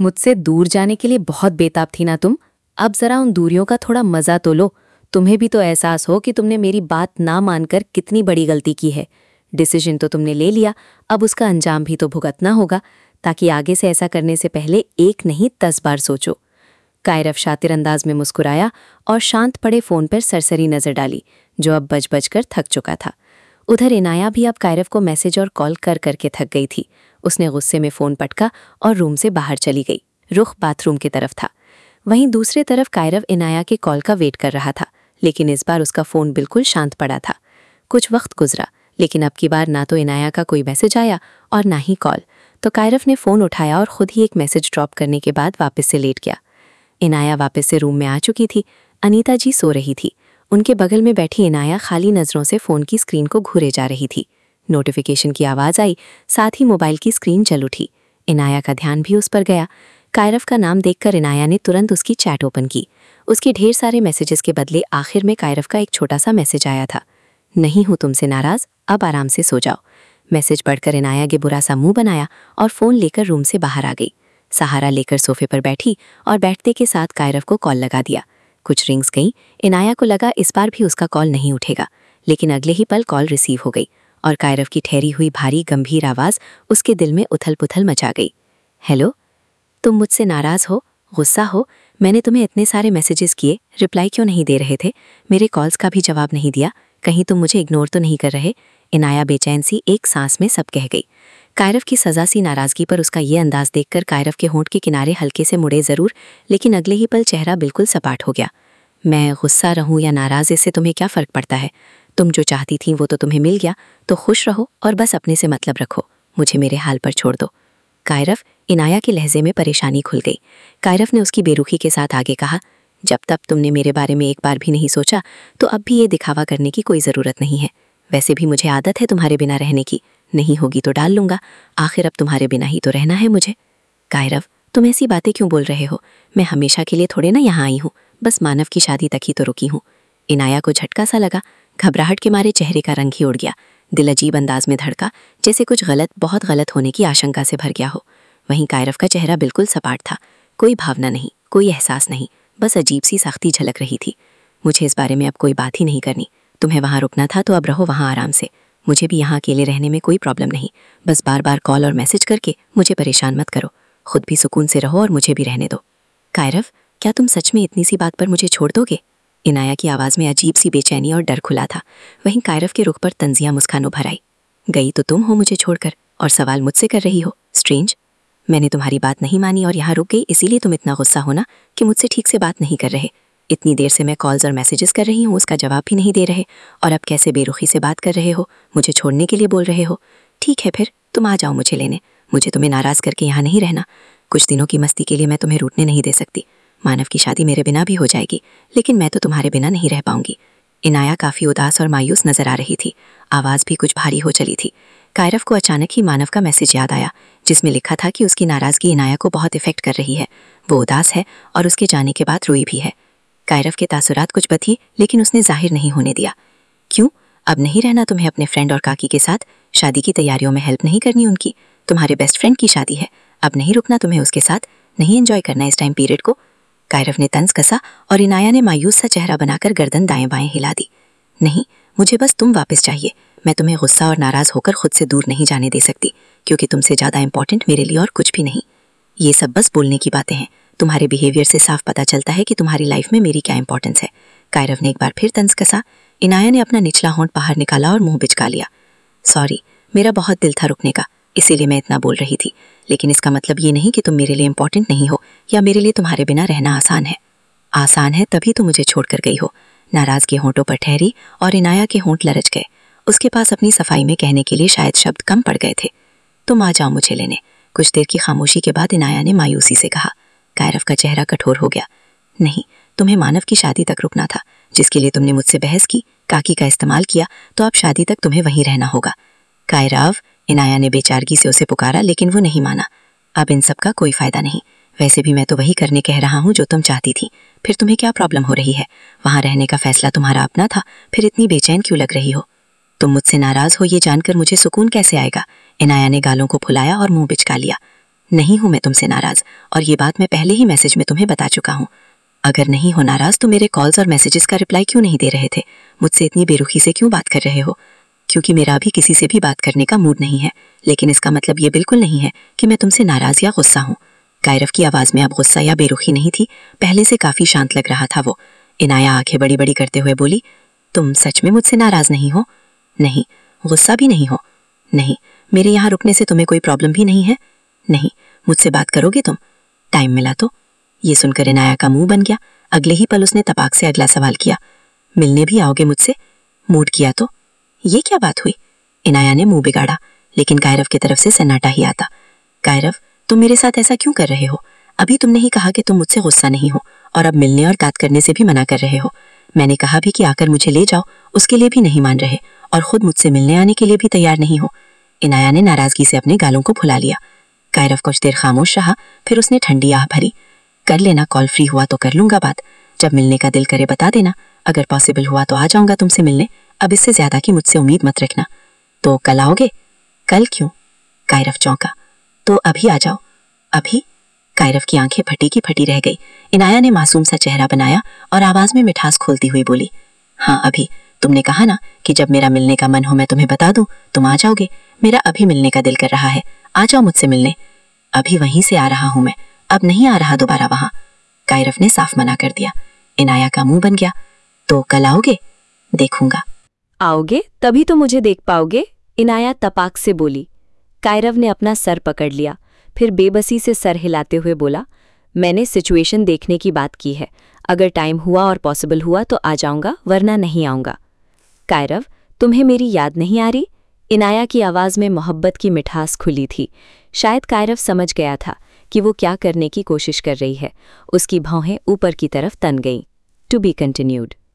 मुझसे दूर जाने के लिए बहुत बेताब थी ना तुम। अब जरा उन दूरियों का थोड़ा मजा तो लो। तुम्हें भी तो एहसास हो कि तुमने मेरी बात ना मानकर कितनी बड़ी गलती की है। डिसीजन तो तुमने ले लिया, अब उसका अंजाम भी तो भुगतना होगा, ताकि आगे से ऐसा करने से पहले एक नहीं 10 बार सोचो। कायरव शातिर अंदाज में मुस्कुराया और शांत पड़े फोन पर सरसरी नजर डाली, जो अब बज बज कर थक चुका था। उधर इनाया भी अब कायरव को मैसेज और कॉल कर करके थक गई थी। उसने गुस्से में फोन पटका और रूम से बाहर चली गई। रुख बाथरूम की तरफ था। वहीं दूसरी तरफ कायरव इनाया के कॉल का वेट कर रहा था, लेकिन इस बार उसका फोन बिल्कुल शांत पड़ा था। कुछ वक्त गुजरा, लेकिन अब की बार ना तो इनाया का कोई मैसेज आया और ना ही कॉल। तो कायरव ने फोन उठाया और खुद ही एक मैसेज ड्रॉप करने के बाद वापस से लेट गया। इनाया वापस से रूम में आ चुकी थी। अनीता जी सो रही थी। उनके बगल में बैठी इनाया खाली नजरों से फोन की स्क्रीन को घूरे जा रही थी। नोटिफिकेशन की आवाज आई, साथ ही मोबाइल की स्क्रीन चल उठी। इनाया का ध्यान भी उस पर गया। कायरव का नाम देखकर इनाया ने तुरंत उसकी चैट ओपन की। उसके ढेर सारे मैसेजेस के बदले आखिर में कायरव का एक छोटा सा मैसेज आया था। नहीं हूं तुमसे नाराज, अब आराम से सो जाओ। मैसेज पढ़कर इनाया के बुरा सा मुंह बनाया और फोन लेकर रूम से बाहर आ गई। सहारा लेकर सोफे पर बैठी और बैठते के साथ कायरव को कॉल लगा दिया। कुछ रिंग्स गई। इनाया को लगा इस बार भी उसका कॉल नहीं उठेगा, लेकिन अगले ही पल कॉल रिसीव हो गई और कायरव की ठहरी हुई भारी गंभीर आवाज उसके दिल में उथल पुथल मचा गई। हेलो, तुम मुझसे नाराज हो, गुस्सा हो? मैंने तुम्हें इतने सारे मैसेजेस किए, रिप्लाई क्यों नहीं दे रहे थे? मेरे कॉल्स का भी जवाब नहीं दिया, कहीं तुम मुझे इग्नोर तो नहीं कर रहे? इनाया बेचैन सी एक सांस में सब कह गई। कायरव की सजा सी नाराजगी पर उसका ये अंदाज देखकर कायरव के होंठ के किनारे हल्के से मुड़े जरूर, लेकिन अगले ही पल चेहरा बिल्कुल सपाट हो गया। मैं गुस्सा रहूं या नाराज, इससे तुम्हें क्या फर्क पड़ता है? तुम जो चाहती थी वो तो तुम्हें मिल गया, तो खुश रहो और बस अपने से मतलब रखो। मुझे मेरे हाल पर छोड़ दो। कायरव, इनाया के लहजे में परेशानी खुल गई। कायरव ने उसकी बेरुखी के साथ आगे कहा, जब तक तुमने मेरे बारे में एक बार भी नहीं सोचा, तो अब भी ये दिखावा करने की कोई ज़रूरत नहीं है। वैसे भी मुझे आदत है तुम्हारे बिना रहने की, नहीं होगी तो डाल लूंगा। आखिर अब तुम्हारे बिना ही तो रहना है मुझे। कायरव, तुम ऐसी बातें क्यों बोल रहे हो? मैं हमेशा के लिए थोड़े ना यहाँ आई हूँ, बस मानव की शादी तक ही तो रुकी हूँ। इनाया को झटका सा लगा। घबराहट के मारे चेहरे का रंग ही उड़ गया। दिल अजीब अंदाज में धड़का, जैसे कुछ गलत, बहुत गलत होने की आशंका से भर गया हो। वहीं कायरव का चेहरा बिल्कुल सपाट था। कोई भावना नहीं, कोई एहसास नहीं, बस अजीब सी सख्ती झलक रही थी। मुझे इस बारे में अब कोई बात ही नहीं करनी। तुम्हें वहाँ रुकना था तो अब रहो वहाँ आराम से। मुझे भी यहाँ अकेले रहने में कोई प्रॉब्लम नहीं, बस बार बार कॉल और मैसेज करके मुझे परेशान मत करो। खुद भी सुकून से रहो और मुझे भी रहने दो। कायरव, क्या तुम सच में इतनी सी बात पर मुझे छोड़ दोगे? इनाया की आवाज़ में अजीब सी बेचैनी और डर खुला था। वहीं कायरव के रुख पर तंजिया मुस्कान उभर आई। गई तो तुम हो मुझे छोड़कर, और सवाल मुझसे कर रही हो? स्ट्रेंज। मैंने तुम्हारी बात नहीं मानी और यहाँ रुक गई, इसीलिए तुम इतना गुस्सा हो ना कि मुझसे ठीक से बात नहीं कर रहे। इतनी देर से मैं कॉल्स और मैसेजेस कर रही हूँ, उसका जवाब भी नहीं दे रहे, और अब कैसे बेरुखी से बात कर रहे हो, मुझे छोड़ने के लिए बोल रहे हो। ठीक है, फिर तुम आ जाओ मुझे लेने। मुझे तुम्हें नाराज़ करके यहाँ नहीं रहना। कुछ दिनों की मस्ती के लिए मैं तुम्हें रूठने नहीं दे सकती। मानव की शादी मेरे बिना भी हो जाएगी, लेकिन मैं तो तुम्हारे बिना नहीं रह पाऊंगी। इनाया काफ़ी उदास और मायूस नजर आ रही थी। आवाज़ भी कुछ भारी हो चली थी। कायरव को अचानक ही मानव का मैसेज याद आया, जिसमें लिखा था कि उसकी नाराज़गी इनाया को बहुत इफेक्ट कर रही है। वो उदास है और उसके जाने के बाद रोई भी है। कायरव के तासुरात कुछ बथी, लेकिन उसने जाहिर नहीं होने दिया। क्यों? अब नहीं रहना तुम्हें अपने फ्रेंड और काकी के साथ? शादी की तैयारियों में हेल्प नहीं करनी उनकी? तुम्हारे बेस्ट फ्रेंड की शादी है, अब नहीं रुकना तुम्हें उसके साथ? नहीं एंजॉय करना इस टाइम पीरियड को? कायरव ने तंज कसा और इनाया ने मायूस सा चेहरा बनाकर गर्दन दाएं बाएं हिला दी। नहीं, मुझे बस तुम वापस चाहिए। मैं तुम्हें गुस्सा और नाराज होकर खुद से दूर नहीं जाने दे सकती, क्योंकि तुमसे ज़्यादा इंपॉर्टेंट मेरे लिए और कुछ भी नहीं। ये सब बस बोलने की बातें हैं। तुम्हारे बिहेवियर से साफ पता चलता है कि तुम्हारी लाइफ में मेरी क्या इंपॉर्टेंस है। कायरव ने एक बार फिर तंज कसा। इनाया ने अपना निचला होंठ बाहर निकाला और मुंह बिचका लिया। सॉरी, मेरा बहुत दिल था रुकने का, इसीलिए मैं इतना बोल रही थी, लेकिन इसका मतलब ये नहीं कि तुम मेरे लिए इंपॉर्टेंट नहीं हो या मेरे लिए तुम्हारे बिना रहना आसान है। आसान है तभी तुम मुझे छोड़कर गई हो। नाराज के होंठों पर ठहरी और इनाया के होंठ लरच गए। उसके पास अपनी सफाई में कहने के लिए शायद शब्द कम पड़ गए थे। तुम आ जाओ मुझे लेने। कुछ देर की खामोशी के बाद इनाया ने मायूसी से कहा। कायरव का चेहरा कठोर हो गया। नहीं, तुम्हें मानव की शादी तक रुकना था, जिसके लिए तुमने मुझसे बहस की, काकी का इस्तेमाल किया, तो अब शादी तक तुम्हें वहीं रहना होगा। कायरव, इनाया ने बेचारगी से उसे पुकारा, लेकिन वो नहीं माना। अब इन सब का कोई फायदा नहीं। वैसे भी मैं तो वही करने कह रहा हूँ जो तुम चाहती थी। फिर तुम्हें क्या प्रॉब्लम हो रही है? वहाँ रहने का फैसला तुम्हारा अपना था, फिर इतनी बेचैन क्यों लग रही हो? तुम मुझसे नाराज हो ये जानकर मुझे सुकून कैसे आएगा? इनाया ने गालों को फुलाया और मुंह बिचका लिया। नहीं हूं मैं तुमसे नाराज, और ये बात मैं पहले ही मैसेज में तुम्हें बता चुका हूं। अगर नहीं हो नाराज तो मेरे कॉल्स और मैसेजेस का रिप्लाई क्यों नहीं दे रहे थे? मुझसे इतनी बेरुखी से क्यों बात कर रहे हो? क्योंकि मेरा अभी किसी से भी बात करने का मूड नहीं है, लेकिन इसका मतलब ये बिल्कुल नहीं है कि मैं तुमसे नाराज या गुस्सा हूँ। कायरव की आवाज में अब गुस्सा या बेरुखी नहीं थी, पहले से काफी शांत लग रहा था वो। इनाया आंखें बड़ी बड़ी करते हुए बोली, तुम सच में मुझसे नाराज नहीं हो? नहीं। गुस्सा भी नहीं हो? नहीं। मेरे यहाँ रुकने से तुम्हें कोई प्रॉब्लम भी नहीं है? नहीं। मुझसे बात करोगे तुम? टाइम मिला तो? ये सुनकर इनाया का मुंह बन गया। अगले ही पल उसने तपाक से अगला सवाल किया, मिलने भी आओगे मुझसे? मूड किया तो? ये क्या बात हुई? इनाया ने मुंह बिगाड़ा, लेकिन कायरव की तरफ से सन्नाटा ही आता। कायरव, तुम मेरे साथ ऐसा क्यों कर रहे हो? अभी तुमने ही कहा कि तुम मुझसे गुस्सा नहीं हो, और अब मिलने और बात करने से भी मना कर रहे हो। मैंने कहा भी कि आकर मुझे ले जाओ, उसके लिए भी नहीं मान रहे, और खुद मुझसे मिलने आने के लिए भी तैयार नहीं हो। इनाया ने नाराजगी से अपने गालों को फुला लिया। कायरव कुछ देर खामोश रहा, फिर उसने ठंडी आह भरी, कर लेना कॉल, फ्री हुआ तो कर लूंगा बात। जब मिलने का दिल करे बता देना, अगर पॉसिबल हुआ तो आ जाऊंगा तुमसे मिलने। अब इससे ज्यादा की मुझसे उम्मीद मत रखना। तो कल आओगे? कल क्यों? कायरव चौंका। तो अभी आ जाओ। अभी? कायरव की आंखें फटी की फटी रह गई। इनाया ने मासूम सा चेहरा बनाया और आवाज में मिठास खोलती हुई बोली, हाँ अभी। तुमने कहा ना कि जब मेरा मिलने का मन हो मैं तुम्हें बता दूं, तुम आ जाओगे। मेरा अभी मिलने का दिल कर रहा है, आ जाओ मुझसे मिलने। अभी वहीं से आ रहा हूं मैं, अब नहीं आ रहा दोबारा वहां। कायरव ने साफ मना कर दिया। इनाया का मुंह बन गया। तो कल आओगे? देखूंगा। आओगे तभी तो मुझे देख पाओगे, इनाया तपाक से बोली। कायरव ने अपना सर पकड़ लिया, फिर बेबसी से सर हिलाते हुए बोला, मैंने सिचुएशन देखने की बात की है। अगर टाइम हुआ और पॉसिबल हुआ तो आ जाऊंगा, वरना नहीं आऊंगा। कायरव, तुम्हें मेरी याद नहीं आ रही? इनाया की आवाज में मोहब्बत की मिठास खुली थी। शायद कायरव समझ गया था कि वो क्या करने की कोशिश कर रही है। उसकी भौहें ऊपर की तरफ तन गईं। To be continued.